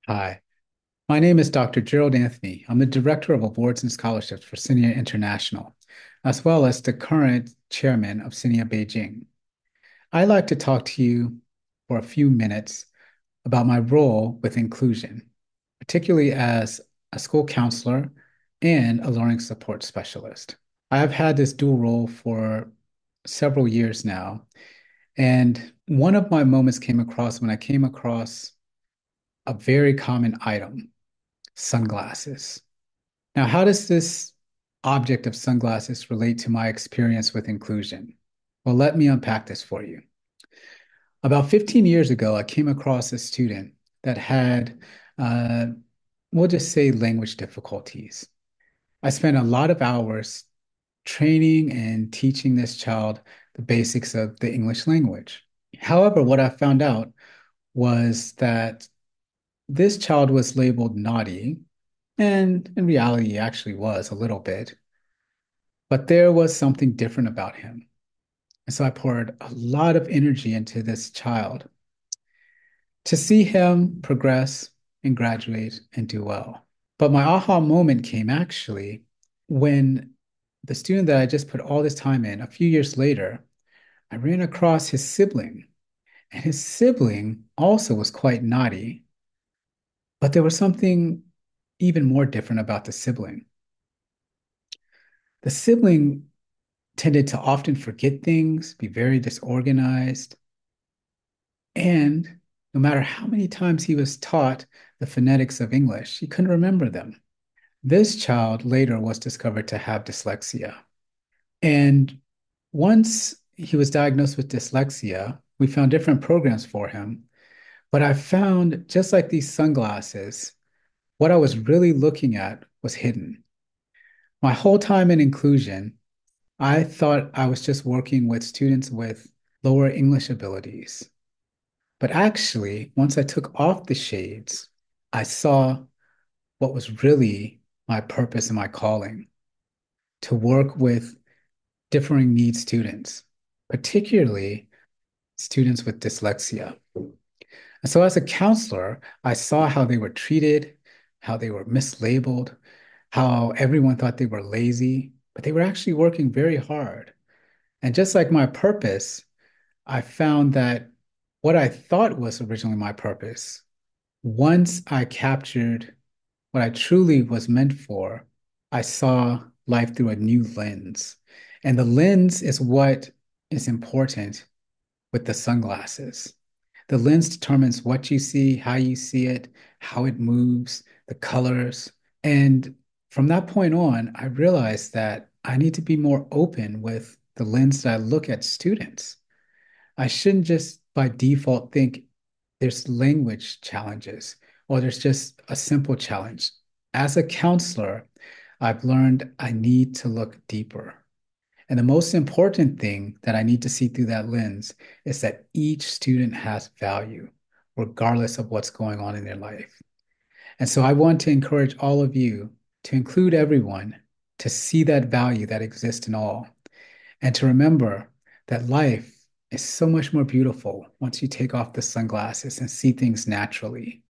Hi, my name is Dr. Gerald Anthony. I'm the Director of Awards and Scholarships for CINIA International, as well as the current chairman of CINIA Beijing. I'd like to talk to you for a few minutes about my role with inclusion, particularly as a school counselor and a learning support specialist. I have had this dual role for several years now, and one of my moments came across when I came across a very common item: sunglasses. Now, how does this object of sunglasses relate to my experience with inclusion? Well, let me unpack this for you. About 15 years ago, I came across a student that had, uh, we'll just say, language difficulties. I spent a lot of hours training and teaching this child the basics of the English language. However, what I found out was that this child was labeled naughty, and in reality, he actually was a little bit. But there was something different about him. And so I poured a lot of energy into this child to see him progress and graduate and do well. But my aha moment came actually when the student that I just put all this time in, a few years later, I ran across his sibling. And his sibling also was quite naughty, but there was something even more different about the sibling. The sibling tended to often forget things, be very disorganized, and no matter how many times he was taught the phonetics of English, he couldn't remember them. This child later was discovered to have dyslexia. And once he was diagnosed with dyslexia, we found different programs for him. But I found, just like these sunglasses, what I was really looking at was hidden. My whole time in inclusion, I thought I was just working with students with lower English abilities. But actually, once I took off the shades, I saw what was really my purpose and my calling: to work with differing needs students, particularly students with dyslexia. And so, as a counselor, I saw how they were treated, how they were mislabeled, how everyone thought they were lazy, but they were actually working very hard. And just like my purpose, I found that what I thought was originally my purpose, once I captured what I truly was meant for, I saw life through a new lens. And the lens is what is important with the sunglasses. The lens determines what you see, how you see it, how it moves, the colors. And from that point on, I realized that I need to be more open with the lens that I look at students. I shouldn't just by default think there's language challenges or there's just a simple challenge. As a counselor, I've learned I need to look deeper. And the most important thing that I need to see through that lens is that each student has value, regardless of what's going on in their life. And so I want to encourage all of you to include everyone, to see that value that exists in all, and to remember that life is so much more beautiful once you take off the sunglasses and see things naturally.